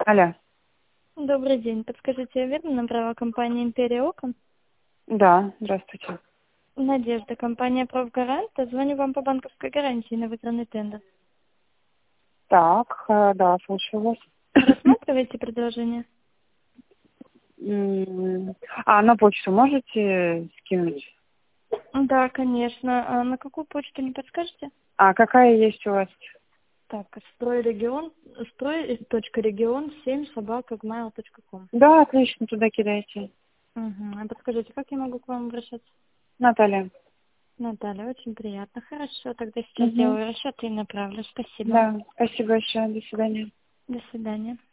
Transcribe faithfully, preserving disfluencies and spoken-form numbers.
Алло. Добрый день. Подскажите, я верно набрала компания «Империя окон»? Да, здравствуйте. Надежда, компания «Профгарант». Звоню вам по банковской гарантии на выигранный тендер. Так, э, да, слушаю вас. Рассматриваете предложение? М, А на почту можете скинуть? Да, конечно. А на какую почту, не подскажете? А какая есть у вас? Так, стройрегион, строй, точка регион семь собака gmail точка ком. Да, отлично, туда кидайте. Угу. А подскажите, как я могу к вам обращаться? Наталья. Наталья, очень приятно. Хорошо, тогда сейчас Угу. сделаю расчет и направлю. Спасибо. Да, спасибо большое, до свидания. До свидания.